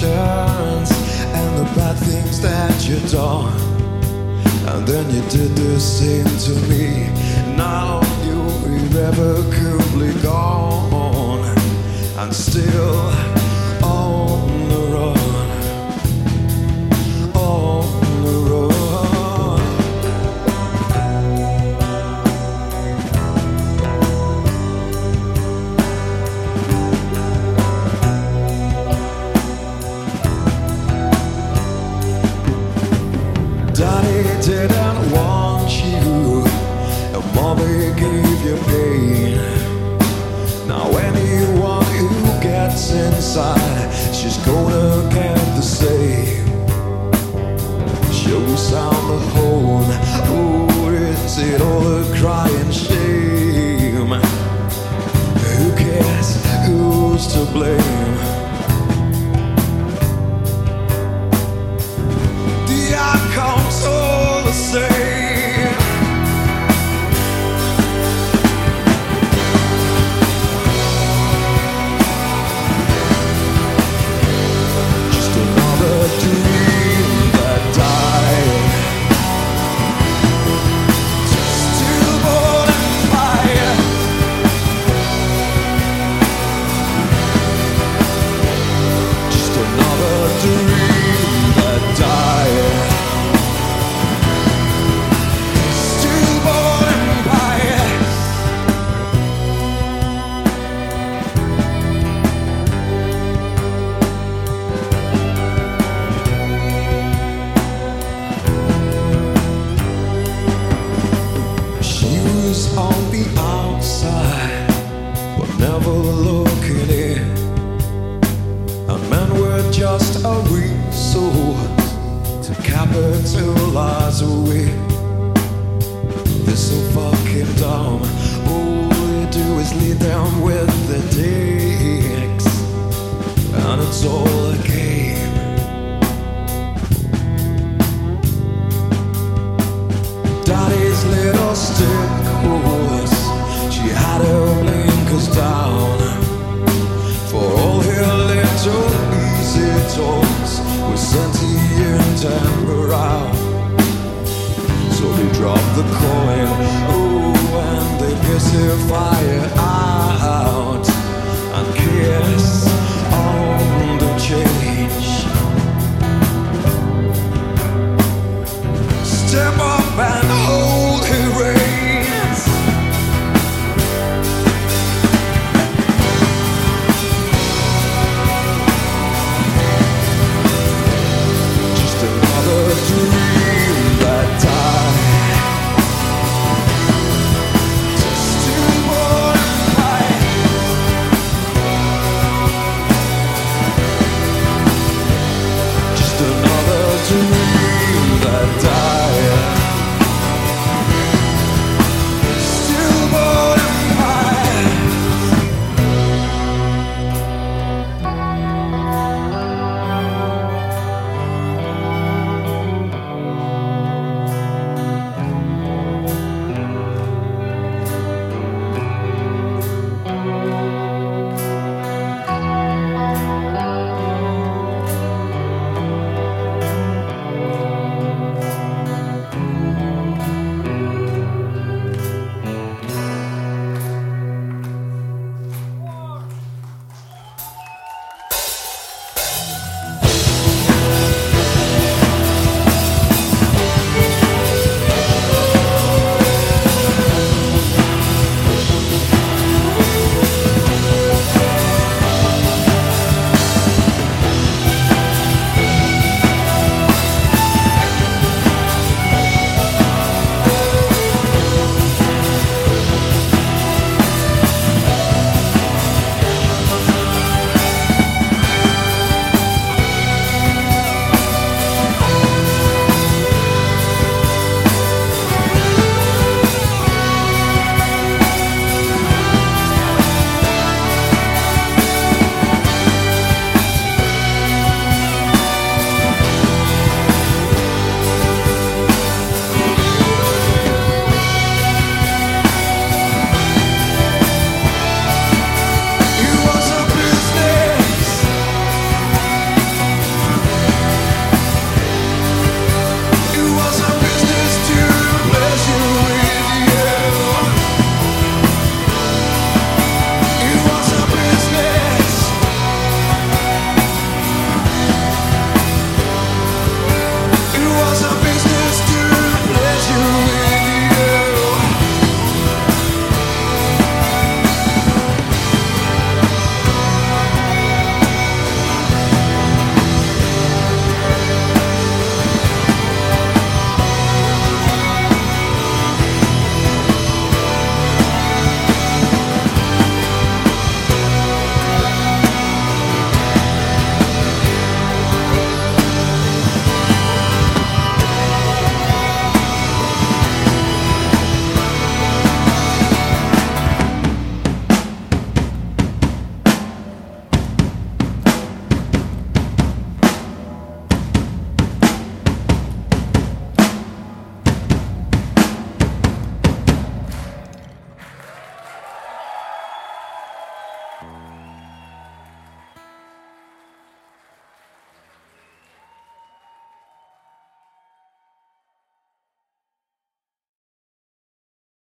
actions and the bad things that you done. And then you did the same to me. Now you're irrevocably gone, and still on the run, on the run. Daddy didn't want you, and Mommy gave you pain. Now anyone who gets inside, she's gonna get the same. She'll sound the horn. Oh, is it all a crying shame? Who cares? Who's to blame? The outcome's all the same. Just another dream that died. Stillborn empire. Just another dream that died. Stillborn empire. She was on the outside, but never looking in. And men were just a resource to capitalize away. They're so fucking dumb. All we do is lead them with the dicks, and it's all a game. Daddy's little stick horse, she had her blinkers down. For all her little easy talks were sentient and proud. So they dropped the coin, oh, and they pissify her